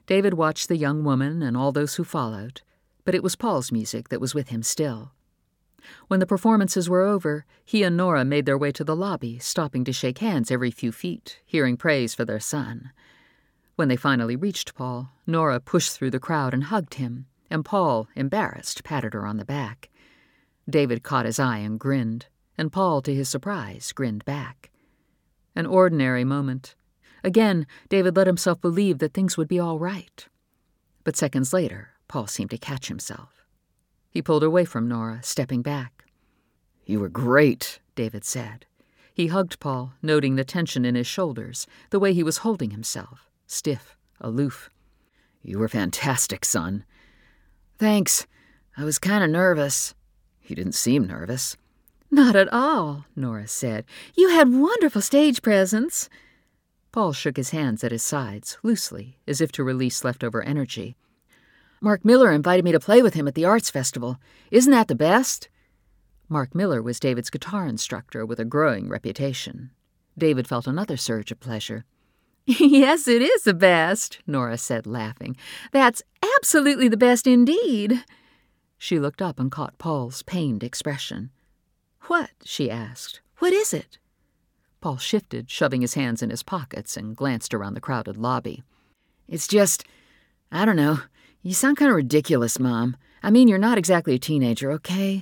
David watched the young woman and all those who followed, but it was Paul's music that was with him still. When the performances were over, he and Nora made their way to the lobby, stopping to shake hands every few feet, hearing praise for their son. When they finally reached Paul, Nora pushed through the crowd and hugged him, and Paul, embarrassed, patted her on the back. David caught his eye and grinned, and Paul, to his surprise, grinned back. An ordinary moment. Again, David let himself believe that things would be all right. But seconds later, Paul seemed to catch himself. He pulled away from Nora, stepping back. "You were great," David said. He hugged Paul, noting the tension in his shoulders, the way he was holding himself, stiff, aloof. "You were fantastic, son." "Thanks. I was kind of nervous." "You didn't seem nervous." "Not at all," Nora said. "You had wonderful stage presence." Paul shook his hands at his sides, loosely, as if to release leftover energy. "Mark Miller invited me to play with him at the Arts Festival. Isn't that the best?" Mark Miller was David's guitar instructor with a growing reputation. David felt another surge of pleasure. "Yes, it is the best," Nora said, laughing. "That's absolutely the best indeed." She looked up and caught Paul's pained expression. "What?" she asked. "What is it?" Paul shifted, shoving his hands in his pockets, and glanced around the crowded lobby. "It's just, I don't know. You sound kind of ridiculous, Mom. I mean, you're not exactly a teenager, okay?"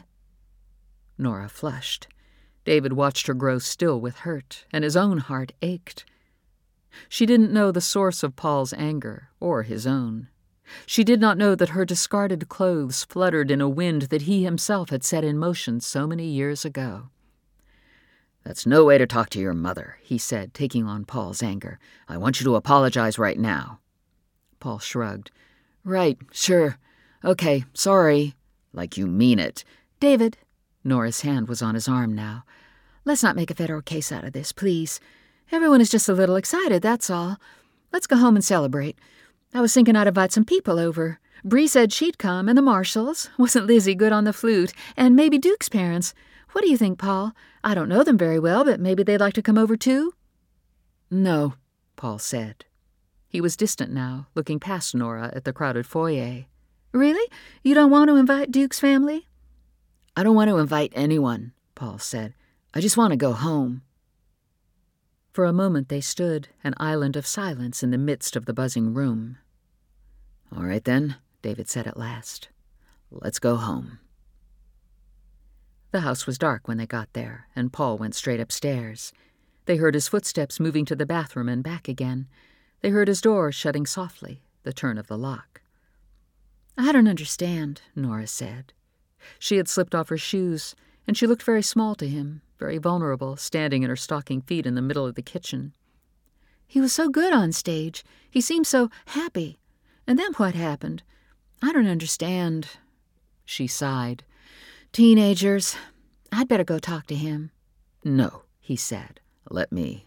Nora flushed. David watched her grow still with hurt, and his own heart ached. She didn't know the source of Paul's anger, or his own. She did not know that her discarded clothes fluttered in a wind that he himself had set in motion so many years ago. "That's no way to talk to your mother," he said, taking on Paul's anger. "I want you to apologize right now." Paul shrugged. "Right, sure. Okay, sorry." "Like you mean it." "David," Nora's hand was on his arm now, "let's not make a federal case out of this, please. Everyone is just a little excited, that's all. Let's go home and celebrate. I was thinking I'd invite some people over. Bree said she'd come, and the Marshalls. Wasn't Lizzie good on the flute? And maybe Duke's parents. What do you think, Paul? I don't know them very well, but maybe they'd like to come over too?" "No," Paul said. He was distant now, looking past Nora at the crowded foyer. "Really? You don't want to invite Duke's family?" "I don't want to invite anyone," Paul said. "I just want to go home." For a moment they stood, an island of silence in the midst of the buzzing room. "All right then," David said at last. "Let's go home." The house was dark when they got there, and Paul went straight upstairs. They heard his footsteps moving to the bathroom and back again. They heard his door shutting softly, the turn of the lock. "I don't understand," Nora said. She had slipped off her shoes, and she looked very small to him, very vulnerable, standing in her stocking feet in the middle of the kitchen. "He was so good on stage. He seemed so happy. And then what happened? I don't understand." She sighed. "Teenagers. I'd better go talk to him." "No," he said. "Let me."